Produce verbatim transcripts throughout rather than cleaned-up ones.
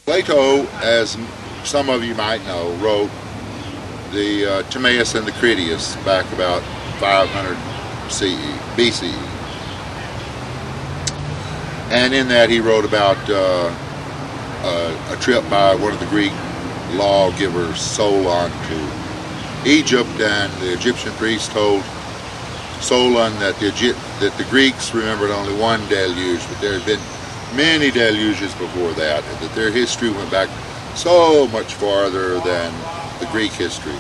Plato, as some of you might know, wrote the uh, Timaeus and the Critias back about five hundred B C E. And in that he wrote about uh, a, a trip by one of the Greek lawgivers, Solon, to Egypt, and the Egyptian priest told Solon that the, that the Greeks remembered only one deluge, but there had been many deluges before that, and that their history went back so much farther than the Greek history.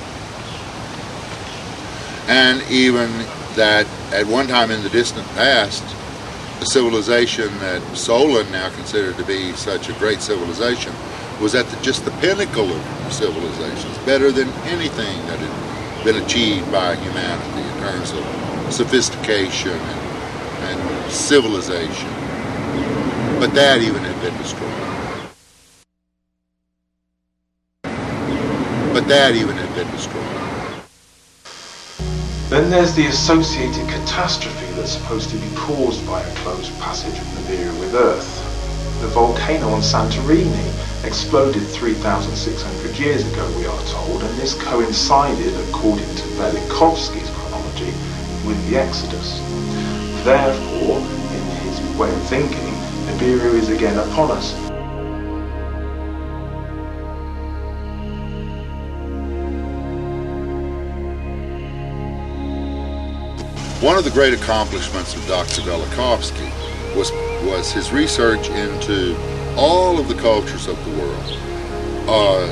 And even that at one time in the distant past, the civilization that Solon now considered to be such a great civilization was at the, just the pinnacle of civilizations, better than anything that had been achieved by humanity in terms of sophistication and, and civilization. But that even had been destroyed. But that even had been destroyed. Then there's the associated catastrophe that's supposed to be caused by a close passage of Nibiru with Earth. The volcano on Santorini exploded three thousand six hundred years ago, we are told, and this coincided, according to Velikovsky's chronology, with the Exodus. Therefore, in his way of thinking, Nibiru is again upon us. One of the great accomplishments of Doctor Velikovsky was, was his research into all of the cultures of the world, uh,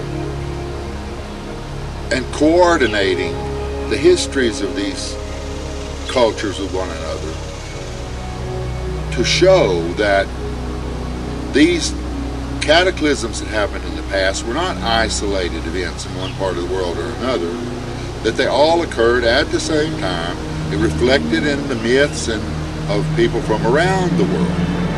and coordinating the histories of these cultures with one another to show that these cataclysms that happened in the past were not isolated events in one part of the world or another, that they all occurred at the same time. It reflected in the myths and of people from around the world.